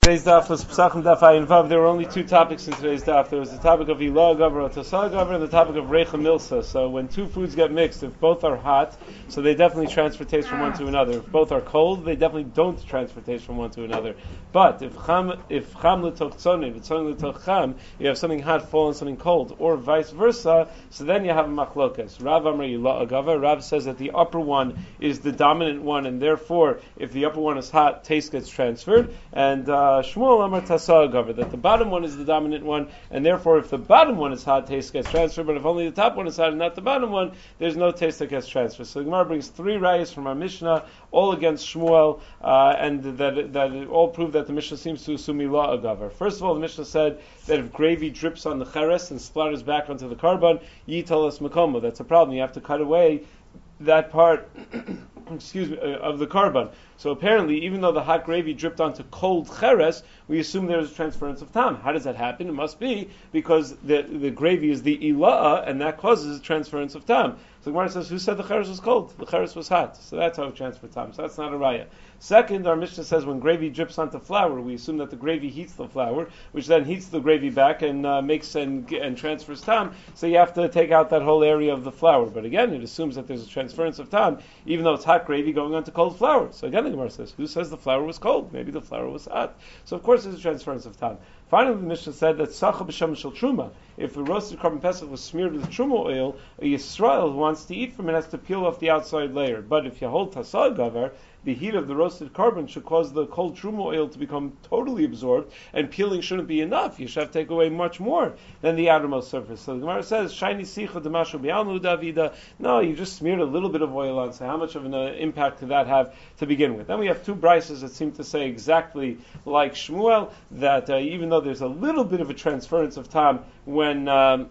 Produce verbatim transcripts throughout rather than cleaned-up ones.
Today's daf was Pesachim Daf Ayin Vav. There were only two topics in today's daf. There was the topic of Ilah Gavar or Tasal Gavar and the topic of Reicha Milsa. So when two foods get mixed, if both are hot, so they definitely transfer taste from one to another. If both are cold, they definitely don't transfer taste from one to another. But if Cham if Cham l'toch tzoneh, v'tzoneh l'toch Cham, you have something hot fall on something cold, or vice versa, so then you have a machlokas. Rav Amar Ilah Gavar. Rav says that the upper one is the dominant one, and therefore, if the upper one is hot, taste gets transferred. And uh, Uh, Shmuel Amar Tasal Gavar, that the bottom one is the dominant one, and therefore if the bottom one is hot, taste gets transferred, but if only the top one is hot and not the bottom one, there's no taste that gets transferred. So the Gemara brings three rayas from our Mishnah, all against Shmuel, uh, and that that it all prove that the Mishnah seems to assume Ilah Gavar. First of all, the Mishnah said that if gravy drips on the cheres and splatters back onto the carbon, yitalas makomo. That's a problem. You have to cut away that part excuse me, uh, of the carbon. So apparently, even though the hot gravy dripped onto cold cheres, we assume there's a transference of tam. How does that happen? It must be because the the gravy is the ila'a, and that causes a transference of tam. So the Gemara says, who said the cheres was cold? The cheres was hot. So that's how it transferred tam. So that's not a raya. Second, our Mishnah says when gravy drips onto flour, we assume that the gravy heats the flour, which then heats the gravy back and uh, makes and, and transfers tam. So you have to take out that whole area of the flour. But again, it assumes that there's a transference of tam, even though it's hot gravy going onto cold flour. So again, the Gemara says, who says the flour was cold? Maybe the flour was hot. So of course there's a transference of tam. Finally, the Mishnah said that sacha b'shem shel truma, if a roasted carbon pesach was smeared with truma oil, a Yisrael who wants to eat from it has to peel off the outside layer. But if you hold tasal gavar, the heat of the roasted carbon should cause the cold truma oil to become totally absorbed, and peeling shouldn't be enough. You should have to take away much more than the outermost surface. So the Gemara says, "Shiny sicha demashu bi'alnu davida." No, you just smeared a little bit of oil on. So how much of an uh, impact could that have to begin with? Then we have two brises that seem to say exactly like Shmuel, that uh, even though there's a little bit of a transference of time when um,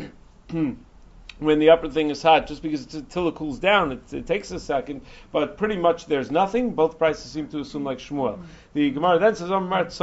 when the upper thing is hot, just because it's, until it cools down, it, it takes a second, but pretty much there's nothing. Both prices seem to assume like Shmuel. Mm-hmm. The Gemara then says,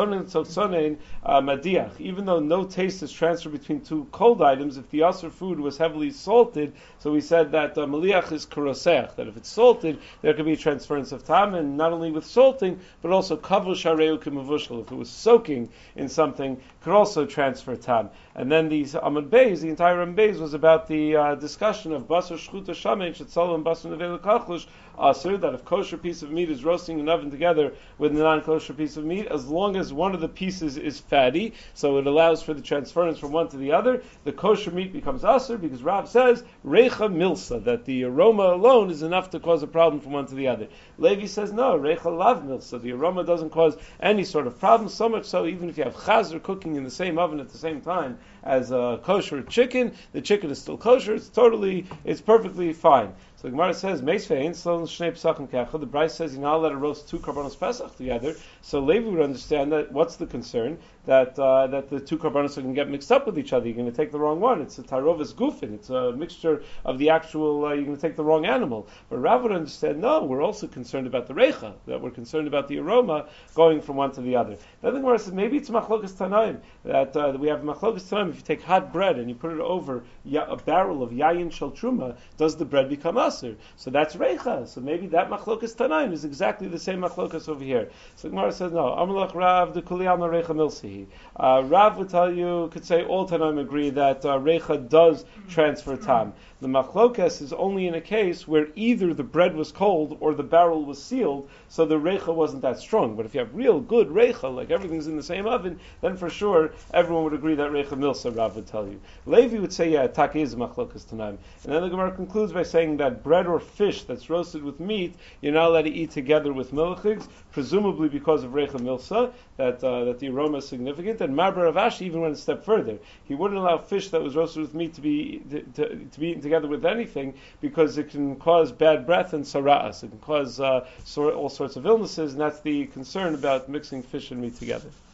madiach, even though no taste is transferred between two cold items, if the asur food was heavily salted, so we said that uh, maliach is karosech, that if it's salted, there could be a transference of tam, and not only with salting, but also kavush hareu k'mavushal, if it was soaking in something, could also transfer tam. And then these Amud Beis, the entire Amud Beis was about the uh, discussion of basar shchuta shamein shetzalim basar nevela kachlush asur, that if kosher piece of meat is roasting in an oven together with a non-kosher piece of meat, as long as one of the pieces is fatty, so it allows for the transference from one to the other, the kosher meat becomes asur, because Rav says reicha milsa, that the aroma alone is enough to cause a problem from one to the other. Levi says no, reicha lav milsa, the aroma doesn't cause any sort of problem, so much so even if you have chazer cooking in the same oven at the same time as a kosher chicken, the chicken is still kosher, it's totally, it's perfectly fine. So the Gemara says, the Bryce says you're not allowed to roast two karbanos pesach together. So Levi would understand that. What's the concern? That uh, that the two karbanos can get mixed up with each other. You're going to take the wrong one. It's a tarovis gufin. It's a mixture of the actual. Uh, you're going to take the wrong animal. But Rav would understand. No, we're also concerned about the reicha. That we're concerned about the aroma going from one to the other. Then the Gemara says maybe it's machlokas tanaim. That, uh, that we have machlokas tanaim. If you take hot bread and you put it over ya- a barrel of yayin shel truma, does the bread become asur? So that's reicha. So maybe that machlokas tanaim is exactly the same machlokas over here. So the Gemara says no. Amalach Rav the kuli alma reicha milsi. Uh, Rav would tell you, could say all tanaim agree that uh, reicha does transfer tam. The machlokas is only in a case where either the bread was cold or the barrel was sealed, so the reicha wasn't that strong. But if you have real good reicha, like everything's in the same oven, then for sure everyone would agree that reicha milsa, Rav would tell you. Levi would say, yeah, taka is machlokas tanaim. And then the Gemara concludes by saying that bread or fish that's roasted with meat, you're not allowed to eat together with milchigs, presumably because of reicha milsa, that uh, that the aroma is significant. And Marbar Ravashi even went a step further. He wouldn't allow fish that was roasted with meat to be to, to, to be eaten together with anything, because it can cause bad breath and sara'as. It can cause uh, so, all sorts of illnesses, and that's the concern about mixing fish and meat together.